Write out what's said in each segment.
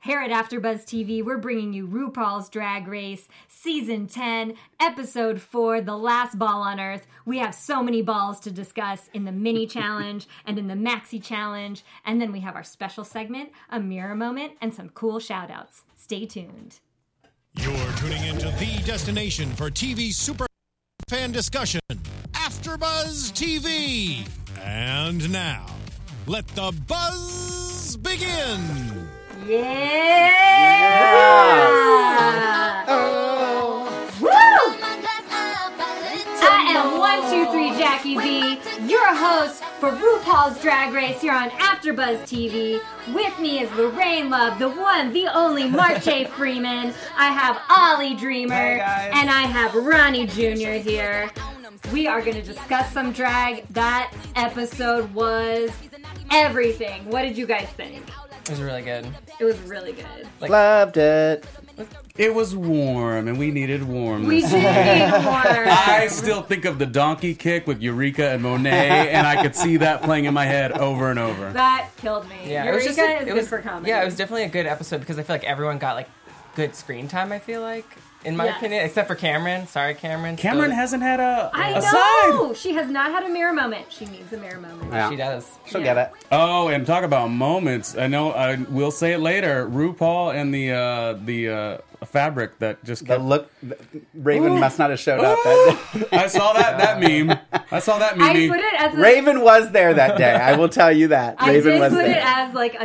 Here at AfterBuzz TV, we're bringing you RuPaul's Drag Race, Season 10, Episode 4, The Last Ball on Earth. We have so many balls to discuss in the mini challenge and in the maxi challenge. And then we have our special segment, a mirror moment, and some cool shout outs. Stay tuned. You're tuning into the destination for TV super fan discussion, AfterBuzz TV. And now, let the buzz begin. Yeah! Oh. Woo! I am 123 Jackie B, your host for RuPaul's Drag Race here on AfterBuzz TV. With me is Lorraine Love, the one, the only Marche Freeman. I have Ollie Dreamer, and I have Ronnie Jr. here. We are going to discuss some drag. That episode was everything. What did you guys think? It was really good. It was really good. Loved it. It was warm, and we needed warmth. We did need warm. I still think of the donkey kick with Eureka and Monet, and I could see that playing in my head over and over. That killed me. Yeah, Eureka is good for comedy. Yeah, it was definitely a good episode because I feel like everyone got like good screen time. I feel like, in my opinion, except for Cameron. Sorry, Cameron. Cameron hasn't had a know. side. She has not had a mirror moment. She needs a mirror moment. Yeah. She does. She'll get it. Oh, and talk about moments. I know. I will say it later. RuPaul and the fabric that just The kept... look, Raven must not have showed up that day. I saw that meme. I saw that meme. I put it as Raven was there that day. I will tell you that. I Raven did was put there. it as like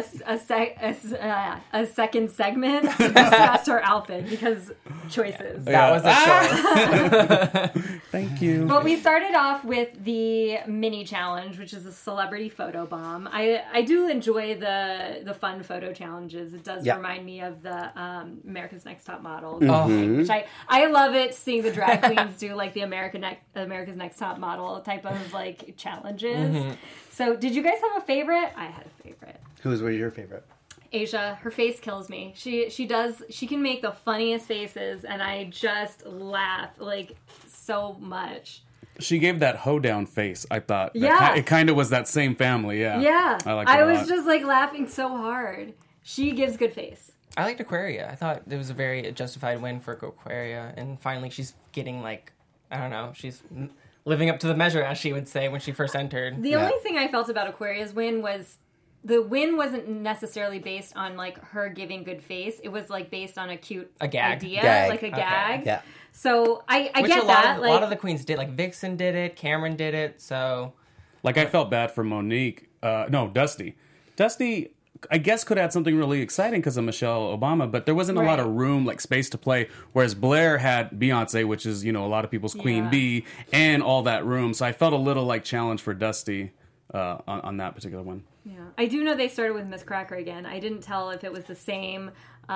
a second segment to discuss her outfit because choices. That was a choice. Thank you. But we started off with the mini challenge, which is a celebrity photo bomb. I do enjoy the fun photo challenges. It does remind me of the America's Next Top Model, which I love it seeing the drag queens do like the America's Next Top Model type of like challenges. So did you guys have a favorite? I had a favorite. Whose was your favorite? Asia, her face kills me. She can make the funniest faces, and I just laugh like so much. She gave that hoedown face, I thought. Yeah. It kind of was that same family, yeah. Yeah. I liked it a was lot. just like laughing so hard. She gives good face. I liked Aquaria. I thought it was a very justified win for Aquaria, and finally she's getting like, I don't know, she's living up to the measure, as she would say when she first entered. The only thing I felt about Aquaria's win was the win wasn't necessarily based on like her giving good face. It was like based on a cute idea, like a gag. Yeah. So I Which get that. A lot of the queens did. Like Vixen did it, Cameron did it. So, Like, I felt bad for Monique. Dusty. Dusty, I guess, could have had something really exciting because of Michelle Obama, but there wasn't a lot of room, like space to play. Whereas Blair had Beyonce, which is, a lot of people's Queen Bee, and all that room. So I felt a little like challenge for Dusty on that particular one. Yeah, I do know they started with Miss Cracker again. I didn't tell if it was the same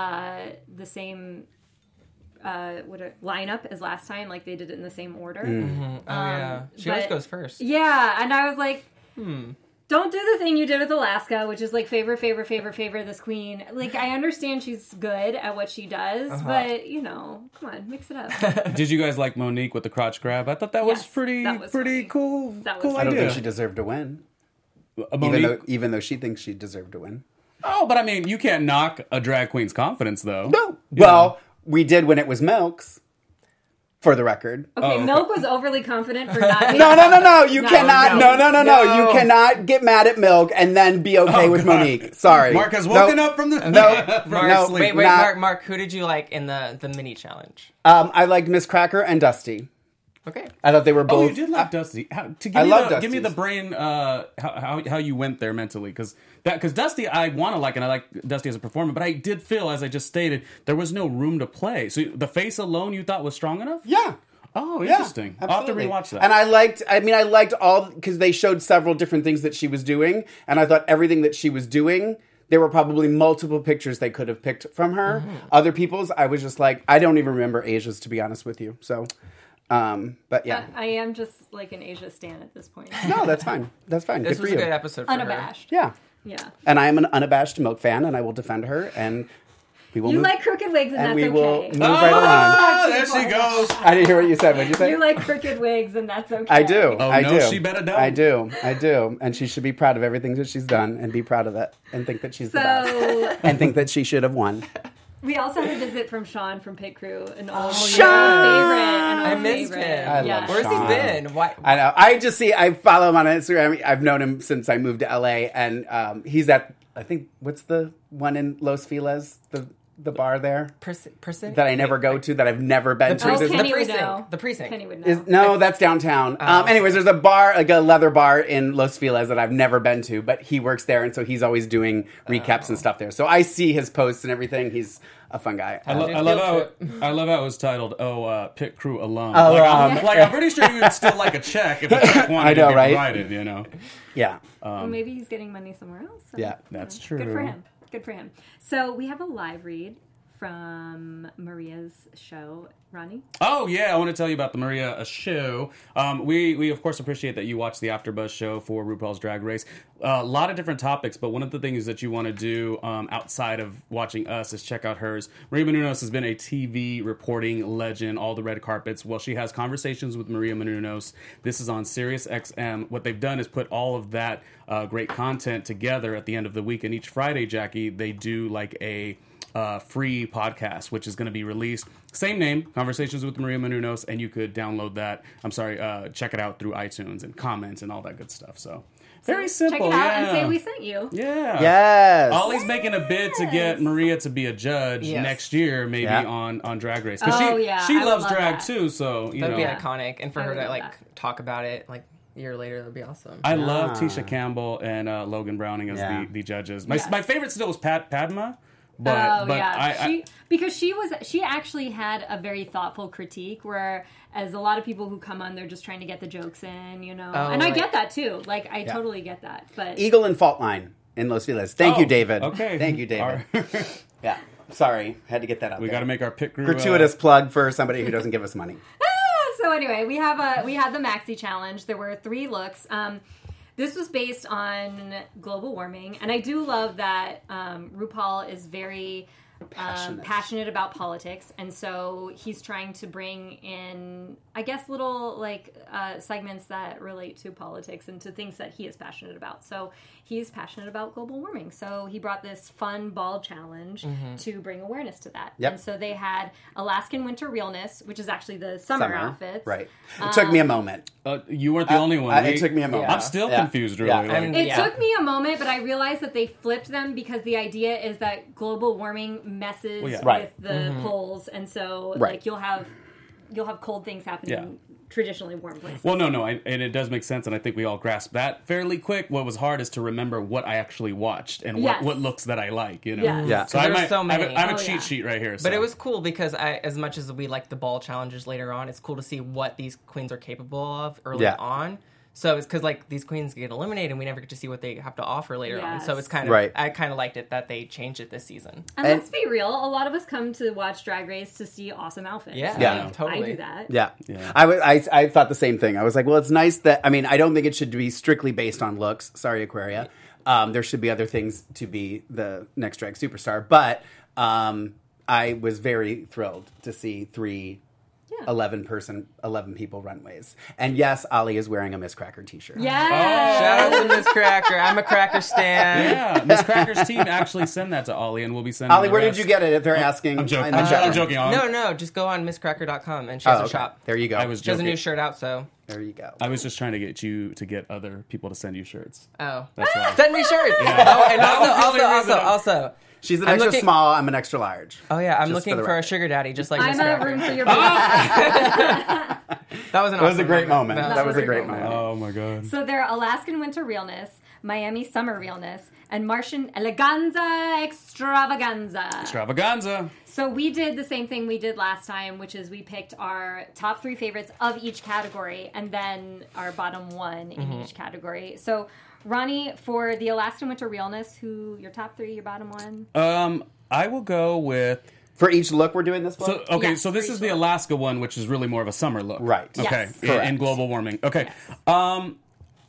lineup as last time, like they did it in the same order. she always goes first. Yeah, and I was like, don't do the thing you did with Alaska, which is like favor this queen. Like, I understand she's good at what she does, but come on, mix it up. Did you guys like Monique with the crotch grab? I thought that was pretty funny. cool. That was cool funny. I don't idea. think she deserved to win. Even though she thinks she deserved to win. Oh, but I mean, you can't knock a drag queen's confidence, though. No. Well, we did when it was Milk's, for the record. Okay, Milk was overly confident for not being... No. You cannot. No. You cannot get mad at Milk and then be okay with Monique. Sorry. Mark has woken up from the... Wait, Mark, who did you like in the mini challenge? I liked Miss Cracker and Dusty. Okay. I thought they were both... Oh, you did like Dusty. Give me the brain, how you went there mentally. Because Dusty, I want to like, and I like Dusty as a performer, but I did feel, as I just stated, there was no room to play. So the face alone you thought was strong enough? Yeah. Oh, interesting. Yeah, I'll have to rewatch that. And I liked all... Because they showed several different things that she was doing, and I thought everything that she was doing... There were probably multiple pictures they could have picked from her. Other people's, I was just like... I don't even remember Asia's, to be honest with you. So... but yeah. I am just like an Asia stan at this point. No, that's fine. That's fine. This Good was for a you. good episode for Unabashed. Yeah. Yeah. And I am an unabashed Milk fan, and I will defend her. And We will You move, like crooked wigs, and and that's we will okay. move right along. Oh, there she goes. I didn't hear what you said. What did you say? You like crooked wigs, and that's okay. I do. Oh, I no, do. she better don't. I do. And she should be proud of everything that she's done and be proud of it and think that she's the best. So And think that she should have won. we also had a visit from Sean from Pit Crew, an old Sean! favorite. An old I missed favorite. him. I Yeah. love Where's Sean. he been? Why? I know. I follow him on Instagram. I've known him since I moved to LA, and he's at, I think, what's the one in Los Feliz, the bar there Person? that I never go to, that I've never been to. Oh, There's- Kenny the would precinct. know. The precinct. Kenny would know. No, that's downtown. Anyways, there's a bar, like a leather bar in Los Feliz that I've never been to, but he works there, and so he's always doing recaps and stuff there. So I see his posts and everything. He's a fun guy. I love how it was titled, Pit Crew alum. Oh, I'm pretty sure you would still like a check if a check wanted I know, to be right? provided, you know. Yeah. Well, maybe he's getting money somewhere else. So, Yeah. That's you know, true. Good for him. Good for him. So we have a live read from Maria's show. Ronnie? Oh, yeah, I want to tell you about the Maria show. We of course, appreciate that you watch the AfterBuzz show for RuPaul's Drag Race. A lot of different topics, but one of the things that you want to do outside of watching us is check out hers. Maria Menounos has been a TV reporting legend, all the red carpets. Well, she has conversations with Maria Menounos. This is on Sirius XM. What they've done is put all of that great content together at the end of the week. And each Friday, Jackie, they do like a free podcast, which is going to be released. Same name, Conversations with Maria Menounos, and you could download that. Check it out through iTunes and comments and all that good stuff. So very simple. Check it out and yeah. say we sent you. Yeah. Yes. Ollie's making a bid to get Maria to be a judge Yes. next year, maybe Yeah. on Drag Race. 'Cause Oh, she yeah, she I would loves love drag that. too, so you That'd know. be iconic, and for I her would to love like that. talk about it like a year later, that'd be awesome. I love Tisha Campbell and Logan Browning as Yeah. the judges. My Yes. my favorite still was Padma, but because she actually had a very thoughtful critique where as a lot of people who come on they're just trying to get the jokes in, you know. Oh, and I right. get that too. Like I totally get that. But Eagle and Fault Line in Los Feliz. Thank you, David. Okay. Thank you, David. Yeah. Sorry. Had to get that out We there. got to make our pit crew Gratuitous plug for somebody who doesn't give us money. so anyway, we had the Maxi Challenge. There were 3 looks. This was based on global warming, and I do love that RuPaul is very passionate about politics, and so he's trying to bring in, I guess, little like segments that relate to politics and to things that he is passionate about. So he's passionate about global warming, so he brought this fun ball challenge to bring awareness to that. Yep. And so they had Alaskan Winter Realness, which is actually the summer outfits. Right. It took me a moment. You weren't the only one. It took me a moment. I'm still Yeah. confused, really. Yeah. Like, It took me a moment, but I realized that they flipped them because the idea is that global warming messes Well, yeah. with Right. the poles, and so Right. like you'll have cold things happening in traditionally warm places. Well, no, and it does make sense, and I think we all grasp that fairly quick. What was hard is to remember what I actually watched and Yes. what looks that I like, you know? Yes. Yeah. So There I were might, so I many. have a Oh, cheat yeah. sheet right here. So. But it was cool because as much as we like the ball challenges later on, it's cool to see what these queens are capable of early Yeah. on. So it's because like these queens get eliminated, and we never get to see what they have to offer later on. So Yes. it's kind of Right. I kind of liked it that they changed it this season. And let's be real, a lot of us come to watch Drag Race to see awesome outfits. Yeah, Yeah. Like, totally. I do that. Yeah. Yeah. I thought the same thing. I was like, well, it's nice that, I mean, I don't think it should be strictly based on looks. Sorry, Aquaria. There should be other things to be the next drag superstar. But I was very thrilled to see 3 11 people runways. And yes, Ollie is wearing a Miss Cracker t-shirt. Yeah. Shout out to Miss Cracker. I'm a Cracker stan. Yeah, Miss Cracker's team actually send that to Ollie, and we'll be sending Ollie, the where rest. did you get it if they're asking? I'm joking. in the chat I'm room? joking. Ollie. No, just go on MissCracker.com and she has Oh, a okay. shop. There you go. I was She has a joking. new shirt out, so There you go. I was just trying to get you to get other people to send you shirts. oh, That's why. send me shirts. Yeah. Oh, and That was the only reason also. She's an I'm extra looking- small. I'm an extra large. Oh yeah, I'm Just looking for the for a record. sugar daddy, just like I'm Miss a Cracker. room for your boobs. That was an That was a awesome great moment. No, That was a great moment. Oh my god. So they're Alaskan Winter Realness, Miami Summer Realness, and Martian Eleganza Extravaganza. Extravaganza. So we did the same thing we did last time, which is we picked our top 3 favorites of each category and then our bottom 1 in each category. So Ronnie, for the Alaskan Winter Realness, who your top 3, your bottom 1? I will go with. For each look, we're doing this one? So okay, Yes, so this for is each the look. Alaska one, which is really more of a summer look, Right. Okay, Yes. in Correct. global warming. Okay, Yes.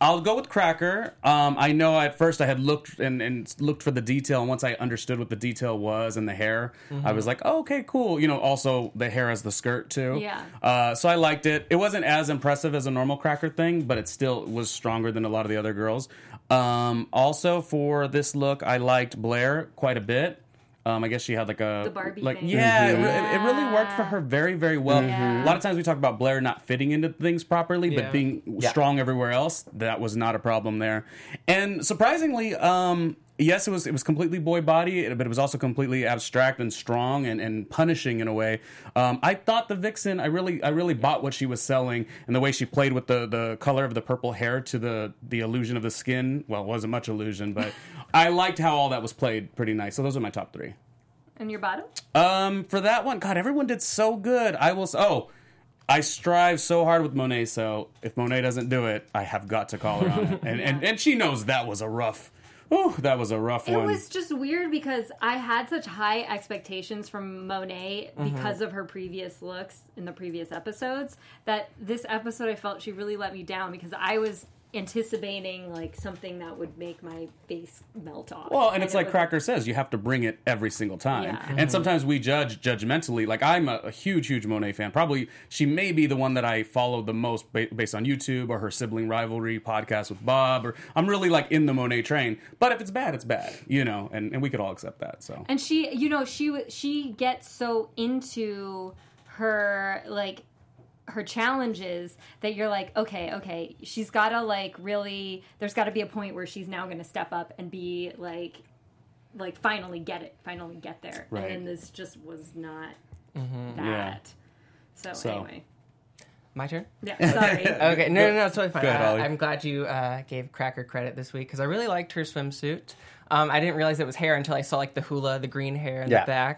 I'll go with Cracker. I know at first I had looked and looked for the detail, and once I understood what the detail was and the hair, I was like, oh, okay, cool. You know, also the hair as the skirt too. Yeah. So I liked it. It wasn't as impressive as a normal Cracker thing, but it still was stronger than a lot of the other girls. Also for this look, I liked Blair quite a bit. I guess she had like a... The Barbie like, thing. Yeah, it really worked for her very, very well. Yeah. A lot of times we talk about Blair not fitting into things properly, but being strong everywhere else. That was not a problem there. And surprisingly, yes, it was completely boy body, but it was also completely abstract and strong and punishing in a way. I thought the Vixen, I really bought what she was selling and the way she played with the color of the purple hair to the illusion of the skin. Well, it wasn't much illusion, but I liked how all that was played pretty nice. So those are my top 3. And your bottom? For that one, God, everyone did so good. I strive so hard with Monet, so if Monet doesn't do it, I have got to call her on it. And she knows that was a rough one. It was just weird because I had such high expectations from Monet because of her previous looks in the previous episodes that this episode I felt she really let me down because I was anticipating like something that would make my face melt off. Well, and it's like Cracker says, you have to bring it every single time. Yeah. And sometimes we judge judgmentally. Like I'm a huge Monet fan. Probably she may be the one that I follow the most based on YouTube or her sibling rivalry podcast with Bob. Or I'm really like in the Monet train. But if it's bad, it's bad. You know, and we could all accept that. So. And she, you know, she gets so into her like her challenges that you're like, okay, she's gotta like really, there's gotta be a point where she's now gonna step up and be like finally get there. Right. And then this just was not that. Yeah. So anyway. My turn? Yeah, sorry. Okay, no, it's totally fine. Go ahead, Ollie. I'm glad you gave Cracker credit this week because I really liked her swimsuit. I didn't realize it was hair until I saw like the green hair in the back.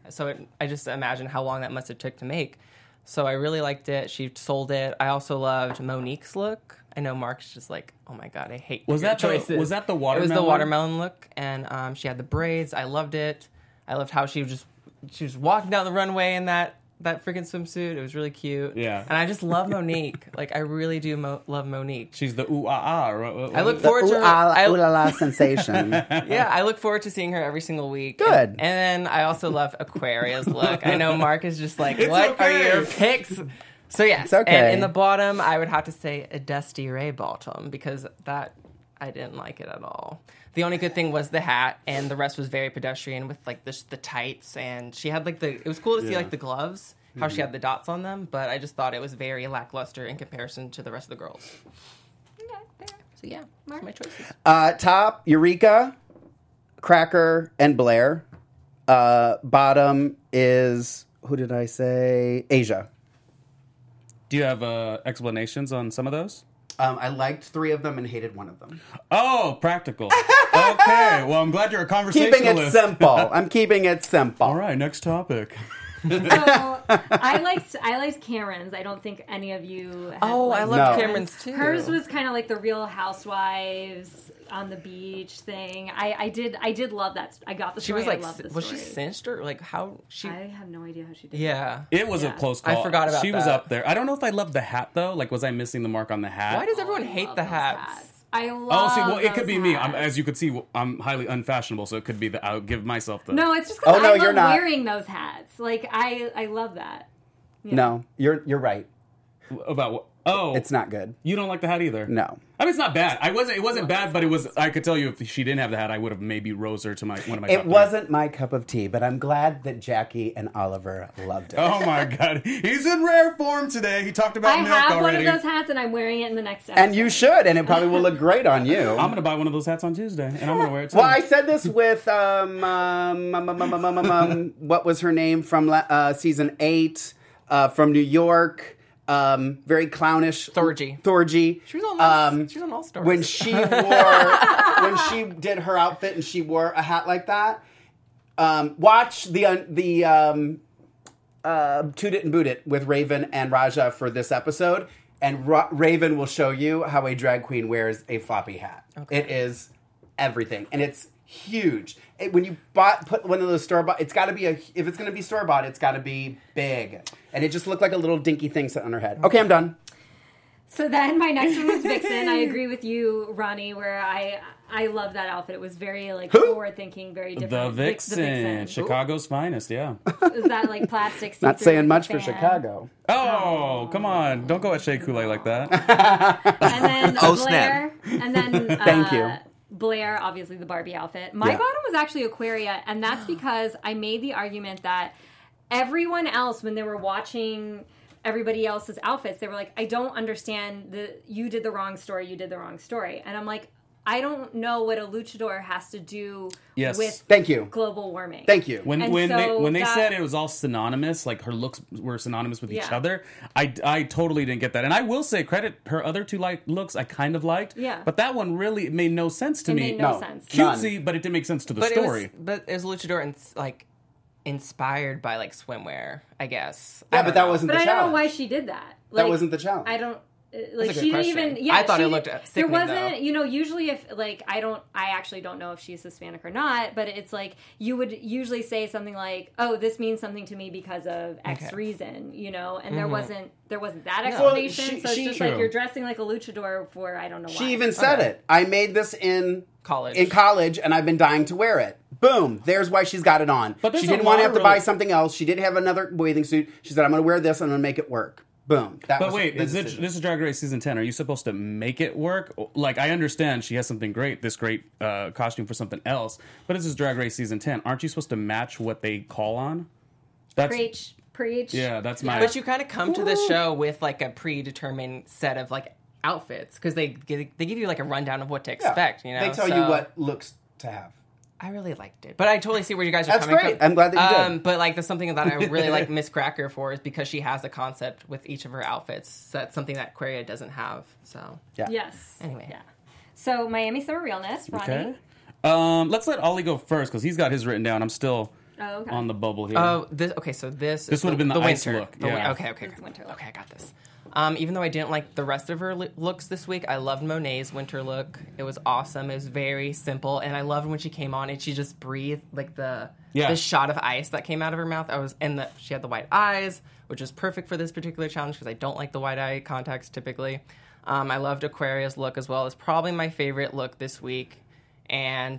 I just imagine how long that must have took to make. So I really liked it. She sold it. I also loved Monique's look. I know Mark's just like, oh my god, I hate your choices. Was that the watermelon? It was the watermelon look, and she had the braids. I loved it. I loved how she was walking down the runway in that freaking swimsuit. It was really cute. Yeah. And I just love Monique. Like, I really do love Monique. She's the ooh-ah-ah. I look forward to her. Ooh la la sensation. Yeah, I look forward to seeing her every single week. Good. And then I also love Aquaria's look. I know Mark is just like, what are your picks? So, yes. It's okay. And in the bottom, I would have to say a Dusty Ray bottom because that, I didn't like it at all. The only good thing was the hat, and the rest was very pedestrian with like the tights, and she had like it was cool to see like the gloves, how she had the dots on them, but I just thought it was very lackluster in comparison to the rest of the girls. Okay, fair. So yeah, those are my choices. Top, Eureka, Cracker, and Blair. Bottom is, who did I say? Asia. Do you have explanations on some of those? I liked 3 of them and hated 1 of them. Oh, practical. Okay. Well, I'm glad you're a conversationalist. Keeping it simple. I'm keeping it simple. All right, next topic. So I liked Cameron's. I don't think any of you had I loved Cameron's too. Hers was kind of like the Real Housewives on the beach thing. I did love that. I got the story. She was like, I loved the was story. she cinched or like how she? I have no idea how she did. Yeah. It was a close call. I forgot about She was that. up there. I don't know if I loved the hat though. Like, was I missing the mark on the hat? Why does everyone hate the Those hats? I love. Oh, see, well, it could those be me. hats. As you could see, I'm highly unfashionable, so it could be that I'll give myself the. No, it's just because Oh, no, I you're love not. wearing those hats. Like I love that. Yeah. No, you're right. About what? Oh, It's not good. You don't like the hat either. No. I mean, it's not bad. It wasn't bad, but it was. I could tell you if she didn't have the hat, I would have maybe rose her to one of my. It top wasn't my cup of tea, but I'm glad that Jackie and Oliver loved it. Oh my god, he's in rare form today. He talked about I milk have already. one of those hats, and I'm wearing it in the next episode. And you should, and it probably will look great on you. I'm gonna buy one of those hats on Tuesday, and I'm gonna wear it too. Well, I said this with what was her name from season 8 from New York. Very clownish. Thorgy. She was on she was on All Stars. When she did her outfit and she wore a hat like that. Watch the Toot It and Boot It with Raven and Raja for this episode, and Raven will show you how a drag queen wears a floppy hat. Okay. It is everything, and it's huge. When you put one of those store-bought, it's got to be if it's going to be store-bought, it's got to be big. And it just looked like a little dinky thing sitting on her head. Okay, I'm done. So then my next one was Vixen. I agree with you, Ronnie, where I love that outfit. It was very forward thinking, very different. The Vixen. Chicago's finest, yeah. Is that like plastic? Not saying much for Chicago. Oh, come on. Don't go at Shea Coulee like that. And then Blair. Snap. And then Thank you. Blair, obviously the Barbie outfit. My bottom was actually Aquaria, and that's because I made the argument that everyone else, when they were watching everybody else's outfits, they were like, I don't understand, you did the wrong story, And I'm like, I don't know what a luchador has to do with Thank you. global warming. Thank you. When they said it was all synonymous, like her looks were synonymous with each other, I totally didn't get that. And I will say, credit her other two looks I kind of liked. Yeah. But that one really made no sense to me. Made no sense. Cutesy, but it didn't make sense to the story. But is luchador inspired by swimwear, I guess. But that wasn't the challenge. But I don't know why she did that. That wasn't the challenge. I don't. That's a she good didn't question. even. Yeah, I thought it looked sickening, there wasn't. though. Usually if I actually don't know if she's Hispanic or not. But it's you would usually say something like, "Oh, this means something to me because of X reason," and there wasn't that explanation. So it's just you're dressing like a luchador for I don't know why. She even said it. I made this in college, and I've been dying to wear it. Boom. There's why she's got it on. But she didn't want to have to buy something else. She didn't have another bathing suit. She said, I'm going to wear this and I'm going to make it work. Boom. This is Drag Race Season 10. Are you supposed to make it work? I understand she has something great, this great costume for something else, but this is Drag Race Season 10. Aren't you supposed to match what they call on? Preach. Yeah, that's my... But you kind of come to this show with a predetermined set of outfits, because they give you a rundown of what to expect. They tell you what looks to have. I really liked it, but I totally see where you guys are coming great. from. I'm glad that you did. But that's something that I really like Miss Cracker for, is because she has a concept with each of her outfits. So that's something that Aquaria doesn't have. So yes. Anyway, So Miami Summer Realness, Ronnie. Okay. Let's let Ollie go first because he's got his written down. I'm still on the bubble here. Oh, this would have been the ice winter look. Okay, winter look. Okay, I got this. Even though I didn't like the rest of her looks this week, I loved Monet's winter look. It was awesome. It was very simple, and I loved when she came on and she just breathed the shot of ice that came out of her mouth. She had the white eyes, which is perfect for this particular challenge because I don't like the white eye contacts typically. I loved Aquaria's look as well. It's probably my favorite look this week, and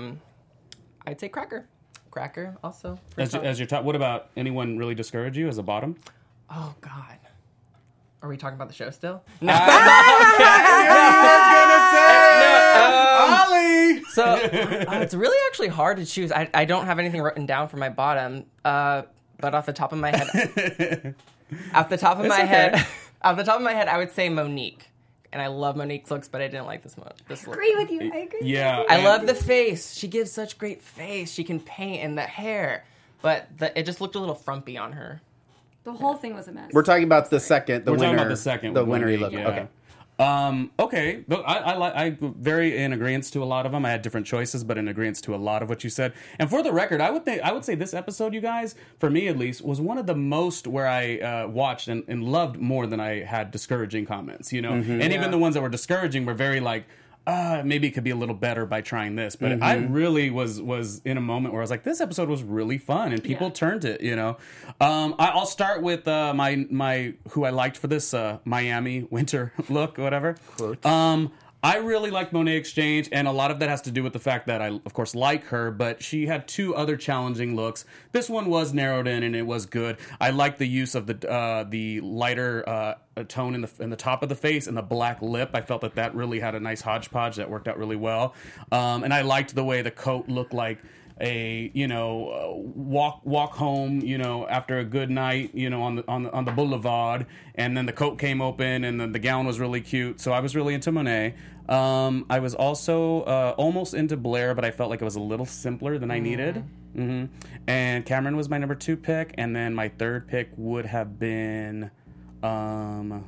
I'd say Cracker. Cracker also. As your top, what about anyone really discourage you as a bottom? Oh God. Are we talking about the show still? No. Ollie! So it's really actually hard to choose. I don't have anything written down for my bottom, but off the top of my head, I would say Monique. And I love Monique's looks, but I didn't like this look. I agree with you. Yeah. I love the face. She gives such great face. She can paint, and the hair, but it just looked a little frumpy on her. The whole thing was a mess. We're talking about the second, the We're winner. talking about the second. The winner Monique, look. yeah. Okay. Okay. I'm very in agreement to a lot of them. I had different choices, but in agreement to a lot of what you said. And for the record, I would say this episode, you guys, for me at least, was one of the most where I watched and loved more than I had discouraging comments. And even the ones that were discouraging were very maybe it could be a little better by trying this. But I really was in a moment where I was like, this episode was really fun, and people turned it, I'll start with my who I liked for this Miami winter look, whatever. I really like Monet Exchange, and a lot of that has to do with the fact that I, of course, like her, but she had two other challenging looks. This one was narrowed in, and it was good. I like the use of the lighter tone in the top of the face and the black lip. I felt that really had a nice hodgepodge that worked out really well. And I liked the way the coat looked like a walk home after a good night on the boulevard, and then the coat came open and then the gown was really cute, so I was really into Monet. I was also almost into Blair, but I felt like it was a little simpler than I needed. And Cameron was my number 2 pick, and then my third pick would have been I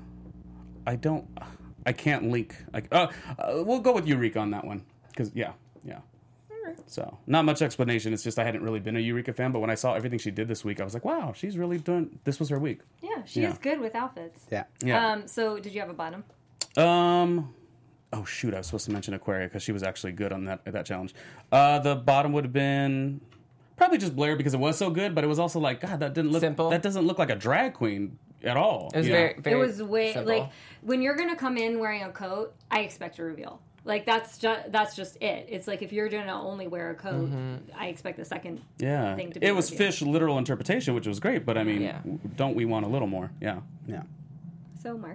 can't link we'll go with Eureka on that one because yeah. So, not much explanation. It's just I hadn't really been a Eureka fan, but when I saw everything she did this week, I was like, wow, she's really doing... This was her week. Yeah, she is good with outfits. Yeah. So, did you have a bottom? Oh, shoot, I was supposed to mention Aquaria because she was actually good on that challenge. The bottom would have been... Probably just Blair because it was so good, but it was also like, God, that didn't look... Simple. That doesn't look like a drag queen at all. It was Yeah. very It was way simple. like when you're gonna come in wearing a coat, I expect a reveal. Like that's just it. It's like if you're gonna only wear a coat, I expect the second Yeah, thing to be. it was revealed. fish literal interpretation, which was great. But I mean, Yeah. don't we want a little more? Yeah. Yeah. So Mark,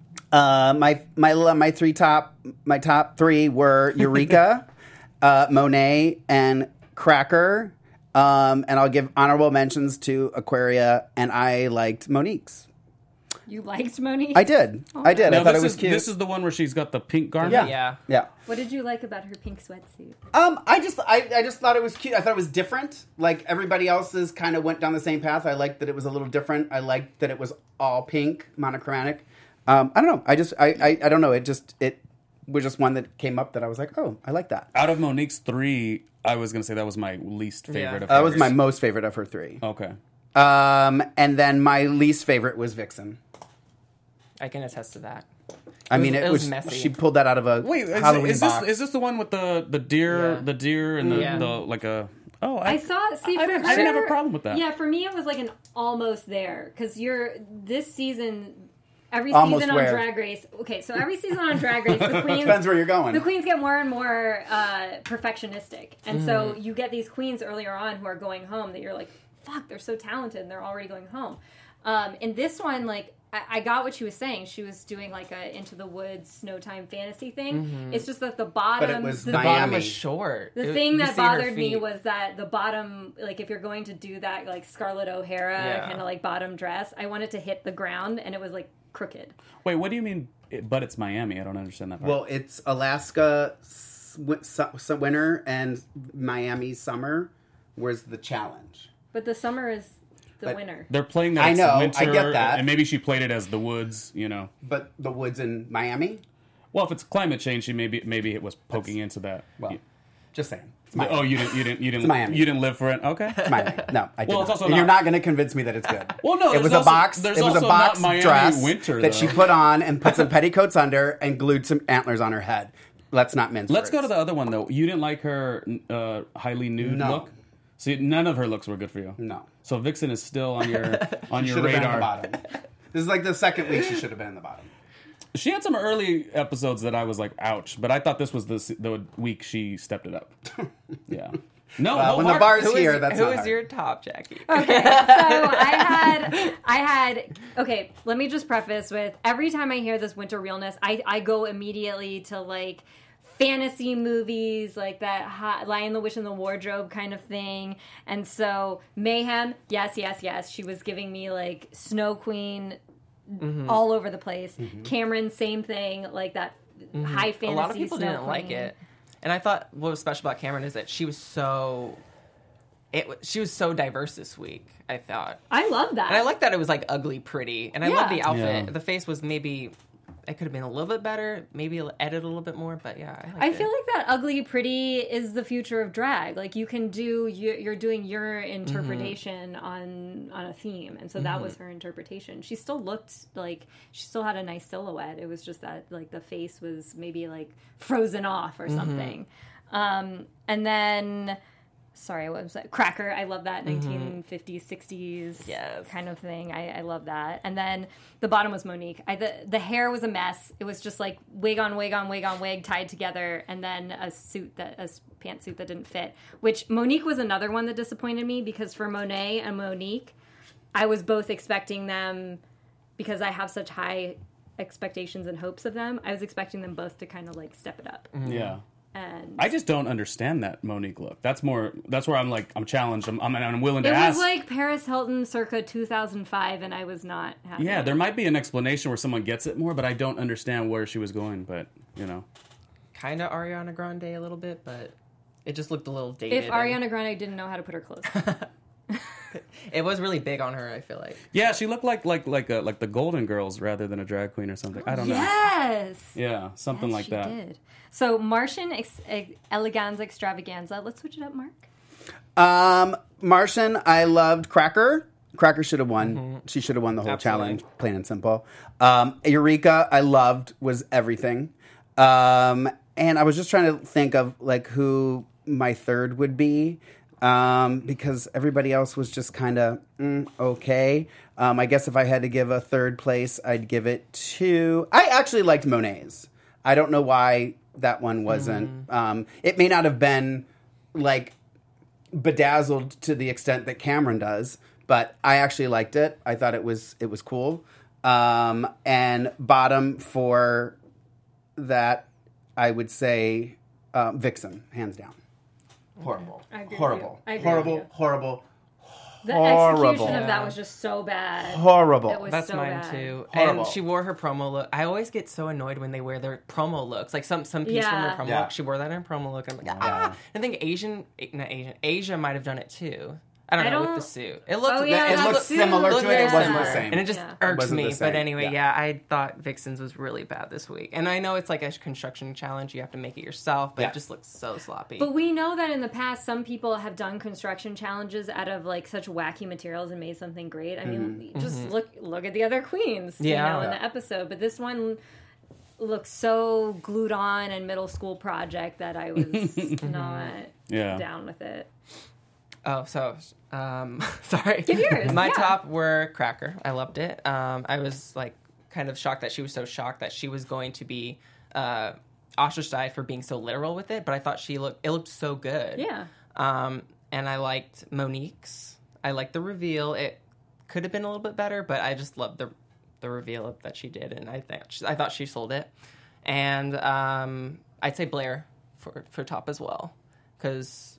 My top three were Eureka, Monet, and Cracker. And I'll give honorable mentions to Aquaria, and I liked Monique's. you liked Monique. I did. I did. Now, I thought this it was is cute. this is the one where she's got the pink garment. Yeah. Yeah. Yeah. What did you like about her pink sweatsuit? I just thought it was cute. I thought it was different. Like everybody else's kind of went down the same path. I liked that it was a little different. I liked that it was all pink, monochromatic. I don't know. I don't know. It was just one that came up that I was like, oh, I like that. Out of Monique's three, I was gonna say that was my least favorite Yeah. of That hers. was my most favorite of her three. Okay. And then my least favorite was Vixen. I can attest to that. I mean, it it was was messy. She pulled that out of a Wait, Halloween is box. this the one with the deer, Yeah. the deer, and the, Yeah. the like a? Oh, I saw. See, I for didn't her, have a problem with that. Yeah, for me, it was like an almost there because this season. Every Almost season where? on Drag Race. Okay, so every season on Drag Race, the queens Depends where you're going. The queens get more and more perfectionistic, and so you get these queens earlier on who are going home that you're like, fuck, they're so talented, and they're already going home. In this one, like. I got what she was saying. She was doing like a Into the Woods Snow Time fantasy thing. It's just that the bottom, But it was the The Miami. bottom was short. The It- thing you that see her bothered me feet. was that the bottom, like if you're going to do that, like Scarlett O'Hara Yeah. kind of like bottom dress, I wanted to hit the ground and it was like crooked. Wait, what do you mean? But it's Miami. I don't understand that part. Well, it's Alaska winter and Miami summer was the challenge. But the summer is the But- winter. they're playing that. I it's know, I winter, get that. and maybe she played it as the woods. You know. But the woods in Miami? Well, if it's climate change, she maybe it was poking into that. Well, just saying. It's Oh, Miami. you didn't Miami. you didn't live for it. Okay. It's Miami. No, I did Well, not. it's also And not- you're not going to convince me that it's good. Well, no, it was there's a also- box. there's It was a also box not Miami dress winter, that she though. put on and put some petticoats under and glued some antlers on her head. Let's not mince. Let's go to words. the other one though. You didn't like her highly nude No. look. See, none of her looks were good for you. No. So Vixen is still on your Should have been in the radar. bottom. This is like the second week she should have been in the bottom. She had some early episodes that I was like, ouch. But I thought this was the week she stepped it up. Yeah. No, Well, no, when the Mark- bar's Who here, is, that's who not is hard. your top, Jackie? Okay, so I had. Okay, let me just preface with every time I hear this winter realness, I go immediately to like fantasy movies, like that Lion, the Witch, and the Wardrobe kind of thing. And so Mayhem, yes. She was giving me like Snow Queen all over the place. Cameron, same thing, like that high fantasy. A lot of people Snow didn't like Queen. it, and I thought what was special about Cameron is that she was so diverse this week. I thought, I love that. and I like that it was like ugly pretty, and I love the Yeah. outfit. Yeah. The face was maybe it could have been a little bit better, maybe edited a little bit more, but yeah, I, liked I it. feel like that ugly pretty is the future of drag. Like you can do, you're doing your interpretation on a theme, and so that was her interpretation. She still looked like she still had a nice silhouette. It was just that like the face was maybe like frozen off or something. And then, sorry, what was that? Cracker. I love that 1950s, 60s Yes. kind of thing. I love that. And then the bottom was Monique. The hair was a mess. It was just like wig on wig on wig on wig tied together, and then a pantsuit that didn't fit. Which Monique was another one that disappointed me because for Monet and Monique, I was both expecting them because I have such high expectations and hopes of them. I was expecting them both to kind of like step it up. Yeah. And I just don't understand that Monique look. That's where I'm like, I'm challenged. I'm willing to it ask. was like Paris Hilton circa 2005, and I was not happy. Yeah, there might be an explanation where someone gets it more, but I don't understand where she was going. But you know, kind of Ariana Grande a little bit, but it just looked a little dated. If Ariana Grande didn't know how to put her clothes on. It was really big on her, I feel like. yeah, she looked like the Golden Girls rather than a drag queen or something. I don't know. Yes! Yeah, something Yes, like she that. did. So, Martian Eleganza Extravaganza. Let's switch it up, Mark. Martian, I loved Cracker. Cracker should have won. Mm-hmm. She should have won the whole Absolutely. challenge, plain and simple. Eureka, I loved, was everything. And I was just trying to think of like who my third would be. because everybody else was just kind of okay. I guess if I had to give a third place, I'd give it to... I actually liked Monet's. I don't know why that one wasn't... it may not have been, like, bedazzled to the extent that Cameron does, but I actually liked it. I thought it was cool. And bottom for that, I would say Vixen, hands down. Horrible. Horrible. Horrible. The execution of that was just so bad. Horrible. It was That's so mine bad. too. Horrible. And she wore her promo look. I always get so annoyed when they wear their promo looks. Like some piece from her promo look. She wore that in her promo look. And I'm like, I think Asia might have done it too. I don't know with the suit. It looked. It looked similar to it. It wasn't the same, and it just irks me. But anyway, I thought Vixen's was really bad this week. And I know it's like a construction challenge; you have to make it yourself. But it just looks so sloppy. But we know that in the past, some people have done construction challenges out of like such wacky materials and made something great. I mean, just look at the other queens, in the episode. But this one looks so glued on and middle school project that I was not down with it. Oh, so, sorry. Give yours. My top were Cracker. I loved it. I was, like, kind of shocked that she was so shocked that she was going to be ostracized for being so literal with it, but I thought it looked so good. Yeah. And I liked Monique's. I liked the reveal. It could have been a little bit better, but I just loved the reveal that she did, and I thought she sold it. And I'd say Blair for top as well, because...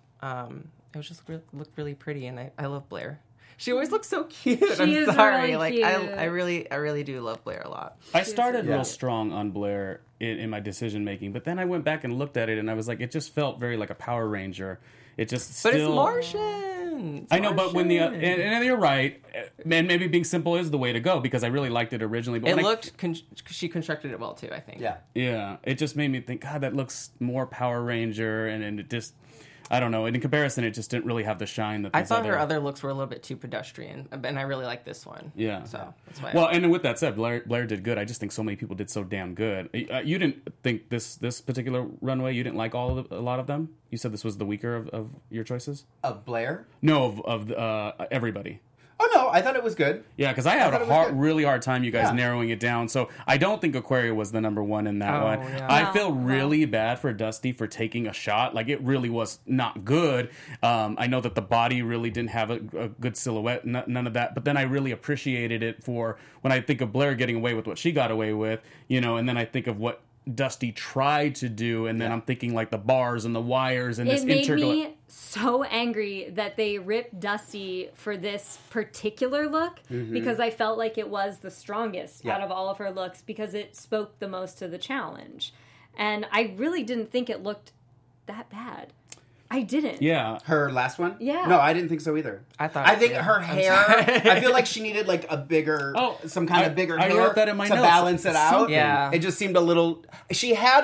it was just looked really pretty, and I love Blair. She always looks so cute. She is really cute. I really do love Blair a lot. I started real strong on Blair in my decision making, but then I went back and looked at it, and I was like, it just felt very like a Power Ranger. It just but it's Martian. I know, but when and you're right, and maybe being simple is the way to go because I really liked it originally. But she constructed it well too. I think. Yeah. It just made me think, God, that looks more Power Ranger, and it just. I don't know. In comparison, it just didn't really have the shine that I thought her other looks were a little bit too pedestrian, and I really like this one. Yeah. So that's why. Well, and with that said, Blair did good. I just think so many people did so damn good. You didn't think this particular runway, you didn't like a lot of them? You said this was the weaker of your choices? Of Blair? No, of everybody. Oh, no, I thought it was good. Yeah, because I had a really hard time, you guys, narrowing it down. So I don't think Aquaria was the number one in that one. Yeah. I feel really bad for Dusty for taking a shot. Like, it really was not good. I know that the body really didn't have a good silhouette, none of that. But then I really appreciated it for when I think of Blair getting away with what she got away with, and then I think of what Dusty tried to do, and then I'm thinking like the bars and the wires and it made me so angry that they ripped Dusty for this particular look because I felt like it was the strongest out of all of her looks because it spoke the most to the challenge, and I really didn't think it looked that bad. I didn't. Yeah. Her last one? Yeah. No, I didn't think so either. I think her hair, I feel like she needed like a bigger, some kind of bigger hair wrote that in my to notes. balance it out. Yeah. It just seemed a little, she had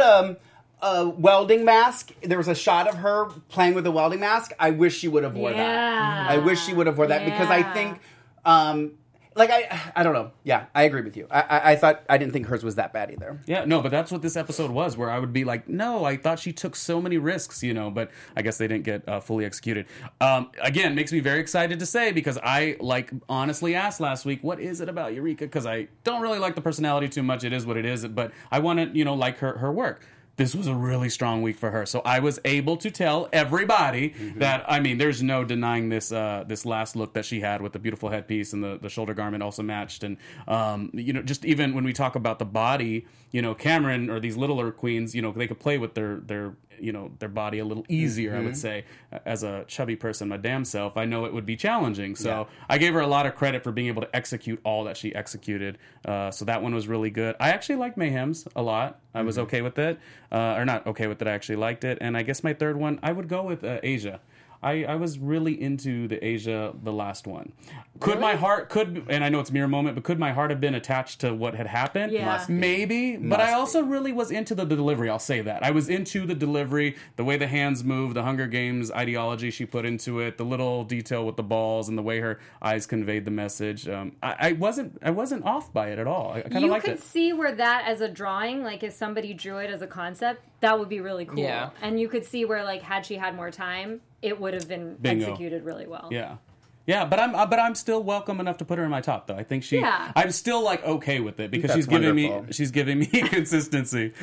a welding mask. There was a shot of her playing with a welding mask. I wish she would have wore that. I wish she would have wore that because I think, I don't know. Yeah, I agree with you. I didn't think hers was that bad either. Yeah, no, but that's what this episode was, where I would be like, no, I thought she took so many risks, but I guess they didn't get fully executed. Again, makes me very excited to say, because I, honestly asked last week, what is it about Eureka? Because I don't really like the personality too much. It is what it is, but I want to, like her work. This was a really strong week for her. So I was able to tell everybody that, there's no denying this this last look that she had with the beautiful headpiece and the shoulder garment also matched. And, just even when we talk about the body, Cameron or these littler queens, they could play with their body a little easier, I would say. As a chubby person, my damn self, I know it would be challenging. So I gave her a lot of credit for being able to execute all that she executed. So that one was really good. I actually liked Mayhem's a lot. I was okay with it. Or not okay with it, I actually liked it. And I guess my third one, I would go with Asia. I was really into the Asia, the last one. Could my heart, and I know it's mirror moment, but could my heart have been attached to what had happened? Yeah. Maybe. But I also really was into the delivery, I'll say that. I was into the delivery, the way the hands move, the Hunger Games ideology she put into it, the little detail with the balls and the way her eyes conveyed the message. I wasn't off by it at all. I kind of liked it. You could see where that as a drawing, like if somebody drew it as a concept, that would be really cool. Yeah. And you could see where, had she had more time, it would have been Bingo. executed really well. Yeah. Yeah, but I'm still welcome enough to put her in my top though. I think I'm still like okay with it because That's she's giving me consistency.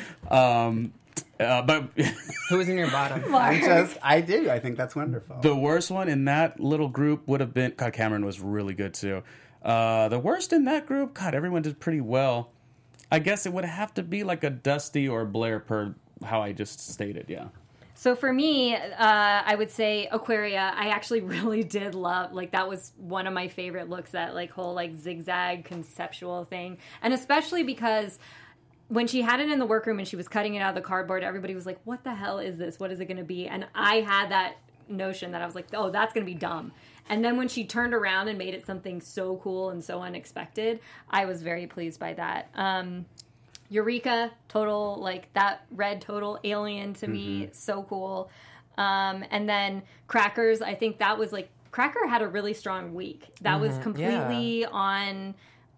But Who was in your bottom? I do. I think that's wonderful. the worst one in that little group would have been God. Cameron was really good too. The worst in that group, God, everyone did pretty well. I guess it would have to be like a Dusty or Blair per how I just stated. Yeah. So for me, I would say Aquaria. I actually really did love, like, that was one of my favorite looks, that like whole like zigzag conceptual thing. And especially because when she had it in the workroom and she was cutting it out of the cardboard, everybody was like, what the hell is this? What is it going to be? And I had that notion that I was like, oh, that's going to be dumb. And then when she turned around and made it something so cool and so unexpected, I was very pleased by that. Eureka, total, like, that red total alien to me, so cool. And then Crackers, I think that was like, Cracker had a really strong week. That was completely on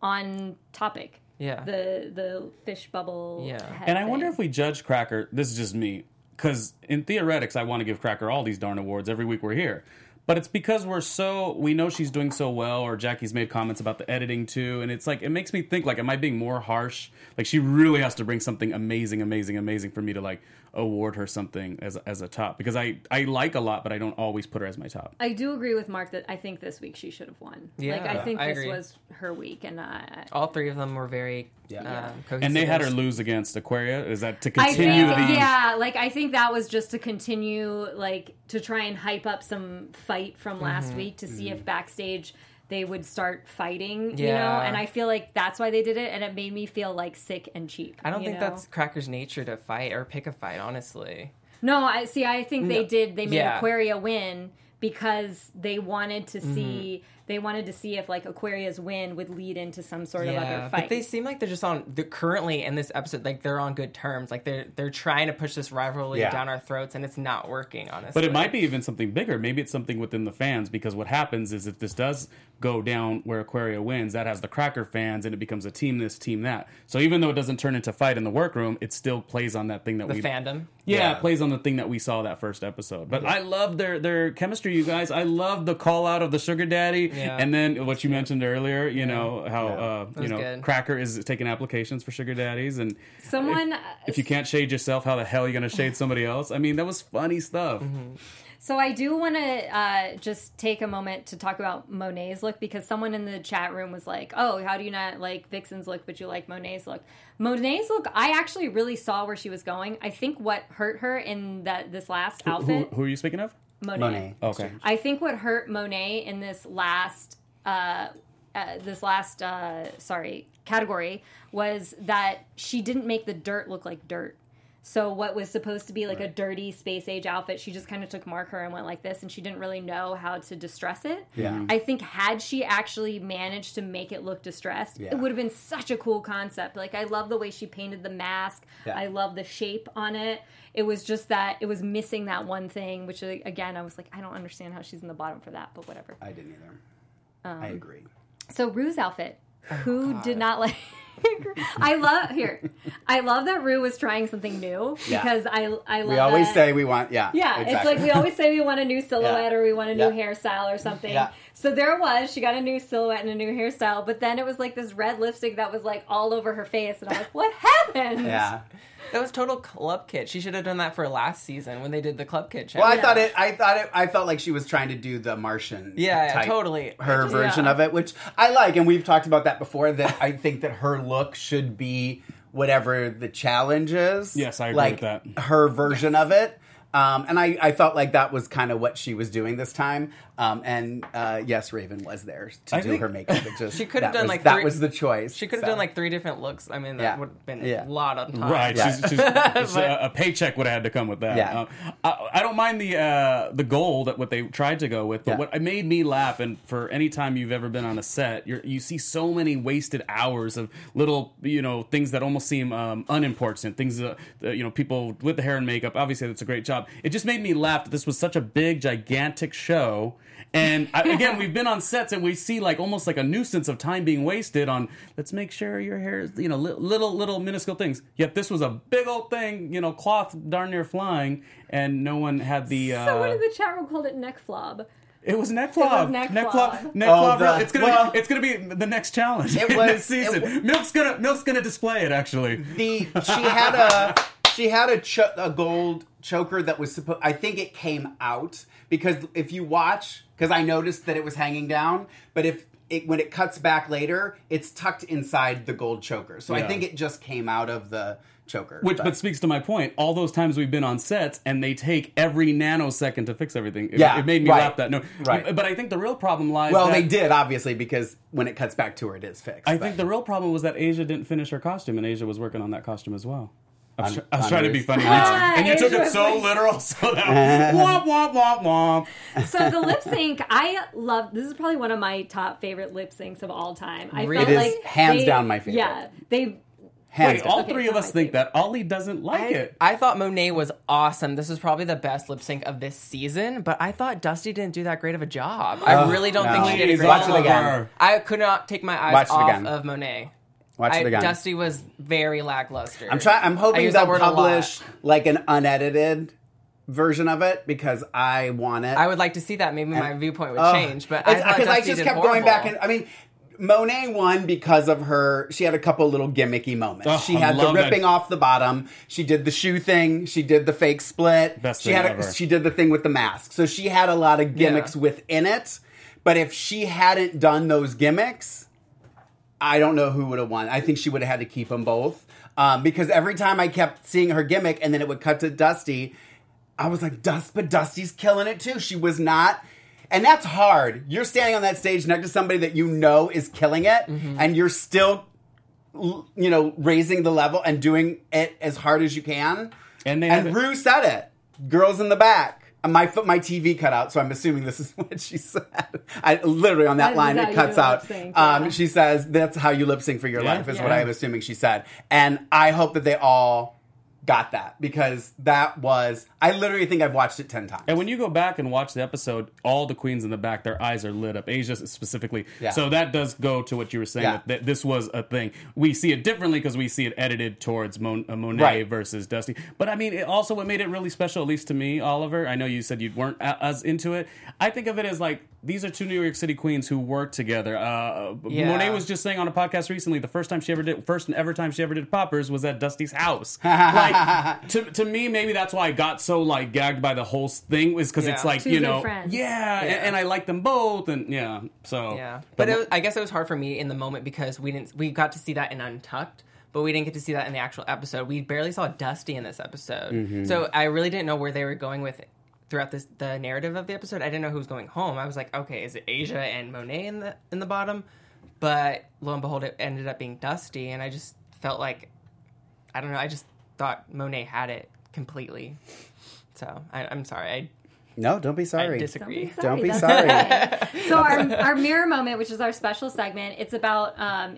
topic. Yeah. The fish bubble. Yeah. And I wonder if we judge Cracker, this is just me, because in theoretics, I want to give Cracker all these darn awards every week we're here. But it's because we know she's doing so well, or Jackie's made comments about the editing too, and it's like, it makes me think, like, am I being more harsh? Like, she really has to bring something amazing for me to, like, award her something as a top. Because I like a lot, but I don't always put her as my top. I do agree with Mark that I think this week she should have won. Yeah, like, I think this agree. was her week, and All three of them were very cohesive. And they had her lose against Aquaria. Is that to I continue think, I think that was just to continue, like, to try and hype up some fight from last week to see if backstage they would start fighting, you know? And I feel like that's why they did it, and it made me feel, like, sick and cheap. I don't think that's Cracker's nature to fight or pick a fight, honestly. No, I think they made Yeah. Aquaria win because they wanted to see if, like, Aquaria's win would lead into some sort of other fight. But they seem like they're just currently in this episode, like, they're on good terms. Like, they're trying to push this rivalry down our throats, and it's not working, honestly. But it might be even something bigger. Maybe it's something within the fans, because what happens is if this does go down where Aquaria wins, that has the Cracker fans, and it becomes a team this, team that. So even though it doesn't turn into fight in the workroom, it still plays on that thing that the fandom. Yeah, it plays on the thing that we saw that first episode. But I love their chemistry, you guys. I love the call out of the sugar daddy, and then what you mentioned earlier. You know how good. Cracker is taking applications for sugar daddies, and Someone if you can't shade yourself, how the hell are you going to shade somebody else? I mean, that was funny stuff. So I do want to just take a moment to talk about Monet's look, because someone in the chat room was like, oh, how do you not like Vixen's look, but you like Monet's look? Monet's look, I actually really saw where she was going. I think what hurt her in this last outfit... Who are you speaking of? Monet. Okay. I think what hurt Monet in this last category was that she didn't make the dirt look like dirt. So what was supposed to be like a dirty space age outfit, she just kind of took marker and went like this, and she didn't really know how to distress it. Yeah. I think had she actually managed to make it look distressed, it would have been such a cool concept. Like, I love the way she painted the mask. Yeah. I love the shape on it. It was just that it was missing that one thing, which, again, I was like, I don't understand how she's in the bottom for that, but whatever. I didn't either. I agree. So Rue's outfit. Who did not like... I love that Rue was trying something new, because I love we always that. say we want Exactly. It's like we always say we want a new silhouette or we want a new hairstyle or something. So there was, she got a new silhouette and a new hairstyle, but then it was like this red lipstick that was like all over her face, and I'm like, what happened? Yeah. That was total Club Kit. She should have done that for last season when they did the Club Kit challenge. Well, I felt like she was trying to do the Martian. type, totally. Her version of it, which I like, and we've talked about that before. That I think that her look should be whatever the challenge is. Yes, I agree with that. Her version of it. And I felt like that was kind of what she was doing this time. And yes, Raven was there to do her makeup. It just, she could have done that was the choice. She could have done like 3 different looks. I mean, that would have been a lot of time. Right, a paycheck would have had to come with that. Yeah. I don't mind the goal that what they tried to go with, but what made me laugh, and for any time you've ever been on a set, you see so many wasted hours of little things that almost seem unimportant. Things people with the hair and makeup. Obviously, that's a great job. It just made me laugh that this was such a big, gigantic show, And again, we've been on sets and we see like almost like a nuisance of time being wasted on, let's make sure your hair is, little minuscule things. Yet this was a big old thing, cloth darn near flying, and no one had the... Someone in the chat room called it neck flob. It was neck flob. Neck flob. It's gonna be the next challenge. Next season. Milk's gonna display it. Actually, she had a gold choker that was supposed. I think it came out because if you watch, because I noticed that it was hanging down, but when it cuts back later, it's tucked inside the gold choker. So I think it just came out of the choker. But speaks to my point. All those times we've been on sets and they take every nanosecond to fix everything. It made me laugh that. No, right. But I think the real problem lies. Well, they did obviously because when it cuts back to her, it is fixed. I think the real problem was that Asia didn't finish her costume, and Asia was working on that costume as well. I was trying to be funny, and you took it so literal. So that womp womp womp womp. So the lip sync, I love. This is probably one of my top favorite lip syncs of all time. I felt like hands down my favorite. Yeah, they. Wait, all three of us think that. Ollie doesn't like it. I thought Monet was awesome. This was probably the best lip sync of this season, but I thought Dusty didn't do that great of a job. I really don't think she did a great job. Watch it again. I could not take my eyes off of Monet. Watch it again. Dusty was very lackluster. I'm hoping they'll publish like an unedited version of it because I want it. I would like to see that. Maybe my viewpoint would change, but because I just kept going back and Monet won because of her. She had a couple little gimmicky moments. She had the ripping off the bottom. She did the shoe thing. She did the fake split. Best thing ever. She did the thing with the mask. So she had a lot of gimmicks within it. But if she hadn't done those gimmicks, I don't know who would have won. I think she would have had to keep them both. Because every time I kept seeing her gimmick and then it would cut to Dusty, I was like, but Dusty's killing it too. She was not. And that's hard. You're standing on that stage next to somebody that you know is killing it, and you're still, raising the level and doing it as hard as you can. And Rue said it. Girls in the back. My TV cut out, so I'm assuming this is what she said. Literally on that line, it cuts out. She says, that's how you lip sync for your life, is what I'm assuming she said. And I hope that they all got that, because that was, I literally think I've watched it 10 times. And when you go back and watch the episode, all the queens in the back, their eyes are lit up. Asia specifically. Yeah. So that does go to what you were saying, that this was a thing. We see it differently because we see it edited towards Monet versus Dusty. But I mean, what made it really special, at least to me, Oliver, I know you said you weren't as into it. I think of it as like, these are two New York City queens who work together. Monet was just saying on a podcast recently, the first and ever time she ever did poppers was at Dusty's house. Like, to me, maybe that's why I got so like gagged by the whole thing, was because it's like, two good friends. And I like them both, and But I guess it was hard for me in the moment because we got to see that in Untucked, but we didn't get to see that in the actual episode. We barely saw Dusty in this episode, so I really didn't know where they were going with it. Throughout the narrative of the episode, I didn't know who was going home. I was like, okay, is it Asia and Monet in the bottom? But lo and behold, it ended up being Dusty, and I just felt like, I don't know, I just thought Monet had it completely. So I'm sorry. No, don't be sorry. I disagree. Don't be sorry. Okay. So our mirror moment, which is our special segment, it's about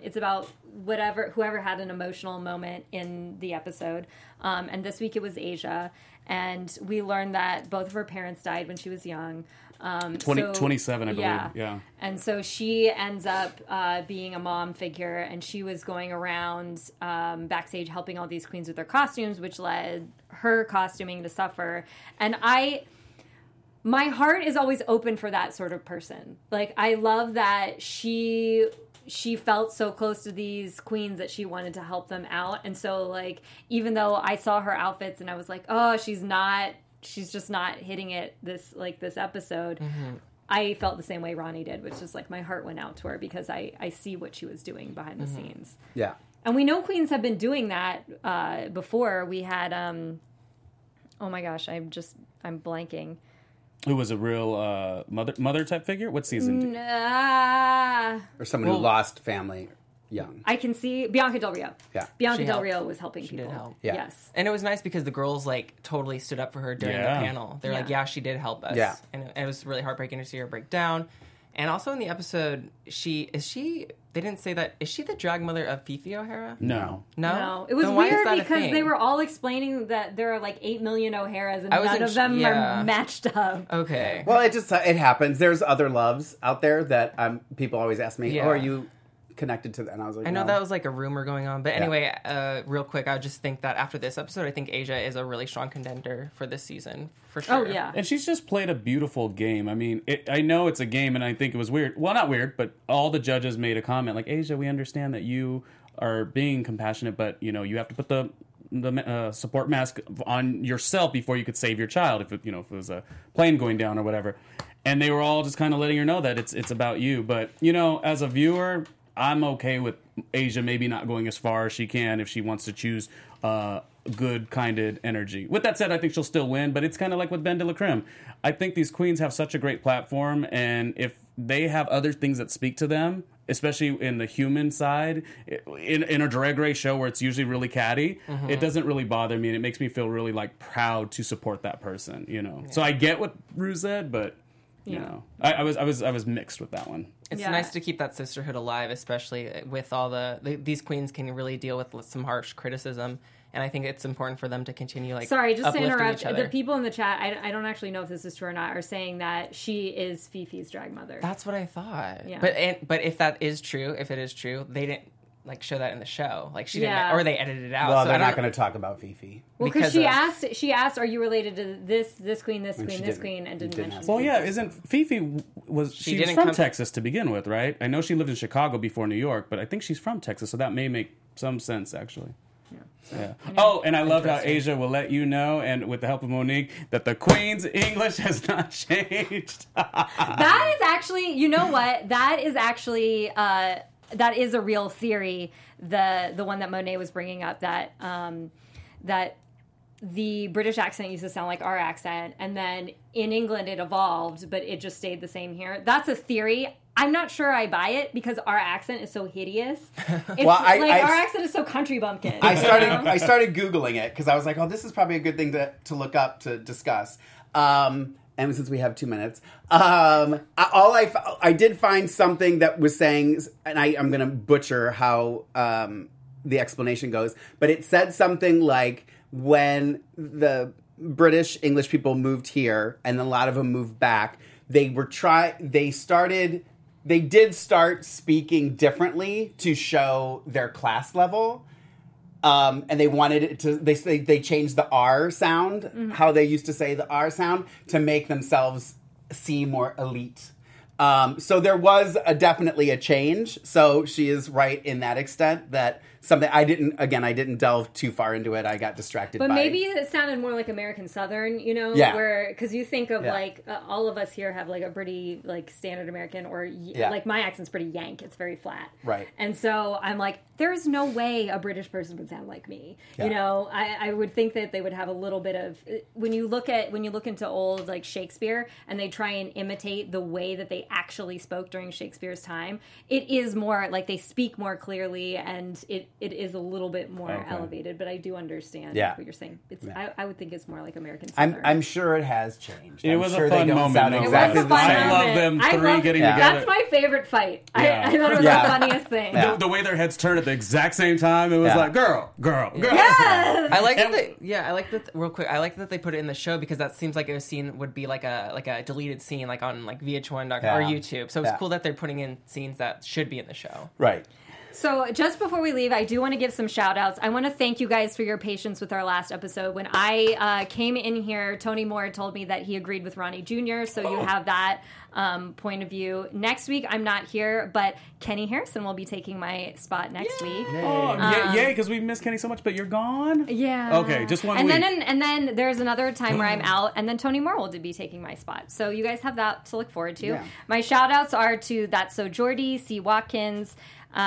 whoever had an emotional moment in the episode. And this week it was Asia. And we learned that both of her parents died when she was young. 27, I believe. Yeah. And so she ends up being a mom figure, and she was going around backstage helping all these queens with their costumes, which led her costuming to suffer. And my heart is always open for that sort of person. Like, I love that she felt so close to these queens that she wanted to help them out. And so, like, even though I saw her outfits and I was like, oh, she's just not hitting it this episode, I felt the same way Ronnie did, which is like my heart went out to her because I see what she was doing behind the scenes. Yeah. And we know queens have been doing that before. We had, oh my gosh, I'm blanking. Who was a real mother type figure? What season? Or someone who lost family young. I can see Bianca Del Rio. Yeah, Bianca Del Rio was helping people. Did help. Yeah. Yes, and it was nice because the girls like totally stood up for her during the panel. They're like, "Yeah, she did help us." Yeah, and it was really heartbreaking to see her break down. And also in the episode, they didn't say that, is she the drag mother of Fifi O'Hara? No. No. It was Then why is weird that a because thing? they were all explaining that there are like 8 million O'Haras and none of them are matched up. Okay. Well, it happens. There's other loves out there that people always ask me, Yeah. oh, are you connected to that? And I was like, I know no. that was like a rumor going on. But anyway, real quick, I just think that after this episode, I think Asia is a really strong contender for this season, for sure. Oh, yeah. And she's just played a beautiful game. I mean, I know it's a game, and I think it was weird. Well, not weird, but all the judges made a comment like, Asia, we understand that you are being compassionate, but, you know, you have to put the support mask on yourself before you could save your child if it was a plane going down or whatever. And they were all just kind of letting her know that it's about you. But, you know, as a viewer, I'm okay with Asia maybe not going as far as she can if she wants to choose good, kinded energy. With that said, I think she'll still win, but it's kind of like with Ben de la Creme. I think these queens have such a great platform, and if they have other things that speak to them, especially in the human side, in a Drag Race show where it's usually really catty, it doesn't really bother me, and it makes me feel really like proud to support that person, you know. Yeah. So I get what Rue said, but you know, I was mixed with that one. It's nice to keep that sisterhood alive, especially with all these queens can really deal with some harsh criticism, and I think it's important for them to continue Sorry, just to interrupt, each other. the people in the chat, I don't actually know if this is true or not, are saying that she is Fifi's drag mother. That's what I thought. Yeah. But if that is true, if it is true, they didn't show that in the show. Like she didn't, or they edited it out. Well, so they're not going to talk about Fifi. Well, because she asked, are you related to this queen, this queen, and didn't mention. Well, yeah, isn't Fifi she was from Texas to begin with, right? I know she lived in Chicago before New York, but I think she's from Texas, so that may make some sense actually. Yeah. Oh, and I love how Asia will let you know, and with the help of Monique, that the Queen's English has not changed. That is actually, you know what? That is actually that is a real theory. The one that Monet was bringing up, that that the British accent used to sound like our accent, and then in England it evolved, but it just stayed the same here. That's a theory. I'm not sure I buy it because our accent is so hideous. It's our accent is so country bumpkin. I started Googling it because I was like, oh, this is probably a good thing to look up to discuss. And since we have 2 minutes, I did find something that was saying, and I'm going to butcher how the explanation goes, but it said something like when the British English people moved here and a lot of them moved back, they did start speaking differently to show their class level. And they wanted it to, they changed the R sound, how they used to say the R sound, to make themselves seem more elite. So there was definitely a change. So she is right in that extent that something I didn't delve too far into it. I got distracted by. But maybe it sounded more like American Southern, you know, where, because you think of all of us here have like a pretty like standard American or like my accent's pretty Yank. It's very flat. Right. And so I'm like, there's no way a British person would sound like me. Yeah. You know, I would think that they would have a little bit of, when you look into old like Shakespeare and they try and imitate the way that they actually spoke during Shakespeare's time, it is more like they speak more clearly and it is a little bit more elevated, but I do understand what you're saying. It's I would think it's more like American Southern. I'm sure it has changed. It was a fun moment. Exactly I love them three getting together. That's my favorite fight. I thought it was the funniest thing. The way their heads turned at the exact same time, it was like girl. Yes! I like that. Real quick, I like that they put it in the show because that seems like a scene would be like a deleted scene, like on like VH1 or YouTube. So it's cool that they're putting in scenes that should be in the show. Right. So just before we leave, I do want to give some shout outs. I want to thank you guys for your patience with our last episode. When I came in here, Tony Moore told me that he agreed with Ronnie Jr., so you have that point of view. Next week, I'm not here, but Kenny Harrison will be taking my spot next week. Yay, because we miss Kenny so much, but you're gone? Yeah. Okay, just one week. And then there's another time where I'm out, and then Tony Moore will be taking my spot. So you guys have that to look forward to. Yeah. My shout outs are to That's So Jordy, C. Watkins,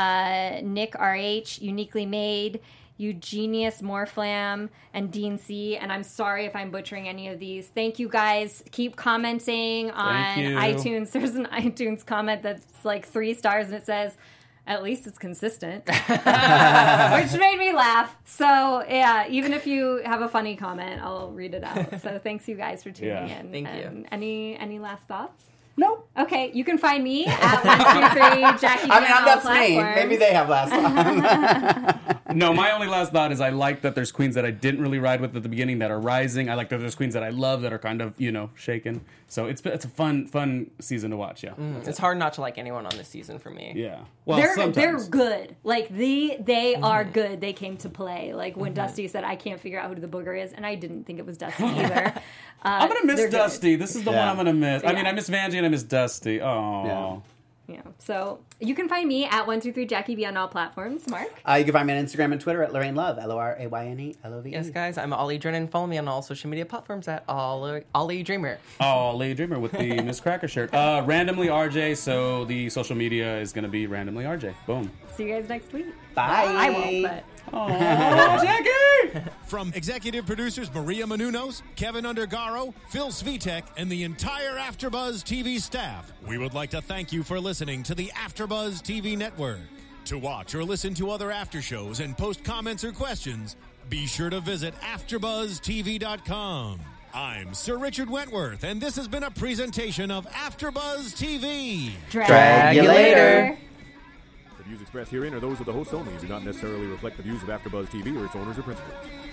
Nick RH, Uniquely Made, Eugenius Morflam, and Dean C. And I'm sorry if I'm butchering any of these. Thank you guys. Keep commenting on iTunes. There's an iTunes comment that's like 3 stars and it says, at least it's consistent, which made me laugh. So yeah, even if you have a funny comment, I'll read it out. So thanks you guys for tuning in. Thank you. Any last thoughts? Nope. Okay, you can find me at 123 Jackie B on all that's platforms. me. Maybe they have last thought. No, my only last thought is I like that there's queens that I didn't really ride with at the beginning that are rising. I like that there's queens that I love that are kind of, shaken. So it's a fun season to watch, yeah. It's hard not to like anyone on this season for me. Yeah. Well, They're sometimes. good. Like they are good. They came to play. Like when Dusty said, "I can't figure out who the booger is," and I didn't think it was Dusty either. I'm gonna miss Dusty. This is the one Yeah. I'm gonna miss. I mean, Yeah. I miss Vanjie and I miss Dusty. Oh. Yeah. So you can find me at 123 Jackie B on all platforms. Mark. You can find me on Instagram and Twitter at Lorraine Love, LORAYNE LOVE. Yes, guys, I'm Ollie Drennan. Follow me on all social media platforms at Ollie Dreamer. Oh, Lady Dreamer with the Miss Cracker shirt. Randomly RJ, so the social media is gonna be randomly RJ. Boom. See you guys next week. Bye. I won't, but. Oh, Jackie! From executive producers Maria Menounos, Kevin Undergaro, Phil Svitek, and the entire AfterBuzz TV staff, we would like to thank you for listening to the AfterBuzz TV network. To watch or listen to other after shows and post comments or questions, be sure to visit AfterBuzzTV.com. I'm Sir Richard Wentworth, and this has been a presentation of AfterBuzz TV. Drag you later. The views expressed herein are those of the hosts only and do not necessarily reflect the views of AfterBuzz TV or its owners or principals.